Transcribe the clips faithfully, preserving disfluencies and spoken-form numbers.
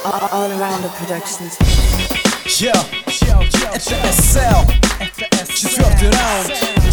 All Around the Productions. Йо, это эс эл, четвертый раунд.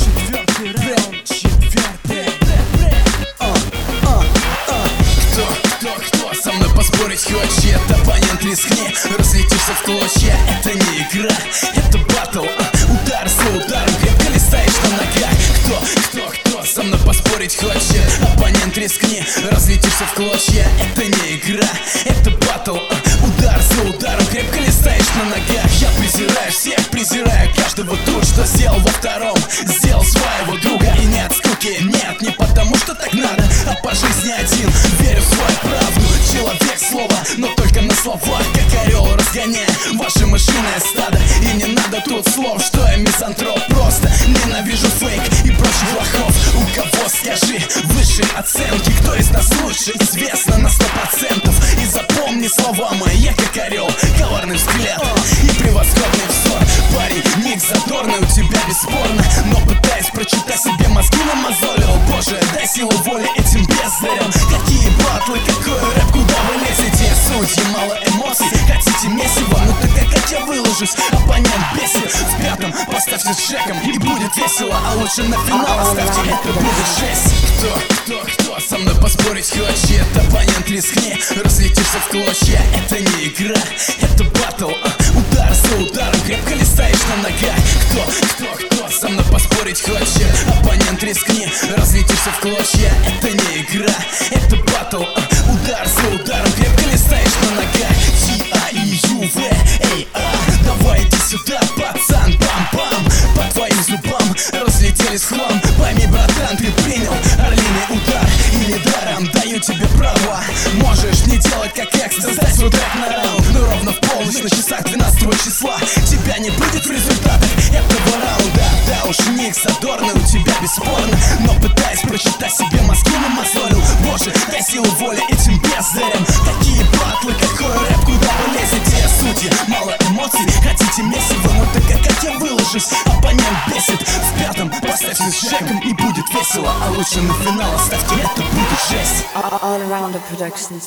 Кто, кто, кто со мной поспорить хочет? Оппонент, рискни, разлетишься в клочья. Это не игра, это баттл. Удар за ударом, крепко ли стоишь на ногах? Кто, кто, кто со мной поспорить хочет? Оппонент, рискни, разлетишься в клочья. Это не игра, это баттл. Удар за ударом, крепко ли стоишь на ногах? Я презираю всех, презираю каждого тут, что сделал во втором. Сделал своего друга и не от скуки. Нет, не потому что так надо, а по жизни один. Верю в свою правду, человек слова, но только на словах, как орел разгоняя ваше мышиное стадо. И не надо тут слов, что я мизантроп. Просто ненавижу фейк и прочих лохов. У кого, скажи, высшие оценки? Кто из нас лучше? Известно на сто процентов. И запомни слова мои, я как орел, коварный взгляд и превосходный взор. Парень, ник задорный у тебя бесспорно, но пытаясь прочитать себе мозги намазолил. Боже, дай силу воли этим бездарям. Какие батлы, какой рэп, куда вы лезете? Судьи, мало эмоций, хотите месиво? Ну так а как я выложусь? Оппонент бесит. В пятом поставьте с Джеком и будет весело. А лучше на финал оставьте, это будет жесть. Кто, кто, кто со мной поспорить хочет? Оппонент, рискни, разлетишься в клочья. Это не игра, это баттл. Удар за ударом, крепко ли стоишь на ногах? Кто, кто, кто со мной поспорить хочет? Оппонент, рискни, разлетишься в клочья. Это не игра, это баттл. Удар за ударом, крепко ли стоишь на ногах? Ти А И Ю В, эй, а, давай иди сюда, пацан, бам-бам. По твоим зубам разлетелись в хлам. Пойми, братан, ты принял орлиный удар. И недаром даю тебе право. Можешь не делать как экстра, сдать свой трек на раунд. Но ровно в полночь на часах двенадцатого числа тебя не будет в результатах этого раунда. Да уж, ник задорный у тебя бесспорно, но пытаясь прочитать себе мозги намазолил. Боже, дай силу воли этим бездарям. Какие батлы, какой рэп, куда вы лезете? Судьи, мало эмоций, хотите месиво? Ну так а как я выложусь? Оппонент бесит. В пятом поставьте с Джеком и будет весело. А лучше на финал оставьте, это будет жесть. All Around the Productions.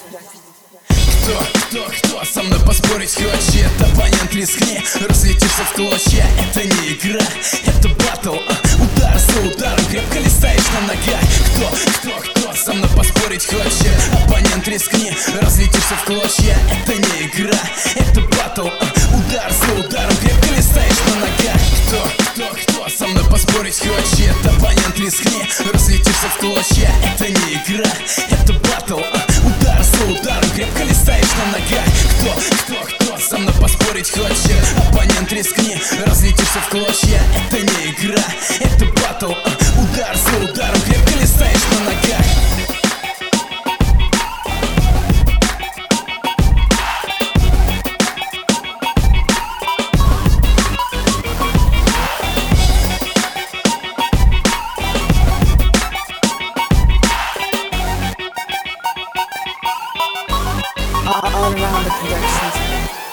Кто, кто, кто со мной поспорить хочет? Оппонент, рискни, разлетишься в клочья. Это не игра, это баттл. Удар за ударом, крепко ли стоишь на ногах? Кто, кто, кто со мной поспорить хочет? Оппонент, рискни, разлетишься в клочья. Это не игра, это баттл. Удар за ударом, крепко ли стоишь на ногах? Кто, кто, кто со мной поспорить хочет? Оппонент, рискни, разлетишься в клочья. Это не игра, это баттл. Удар за ударом, крепко ли стоишь на ногах? Кто, кто, кто со мной поспорить хочет? Оппонент, рискни, разлетишься в клочья. Это не игра, это баттл. Удар за ударом, крепко ли стоишь на ногах? All Around the Productions.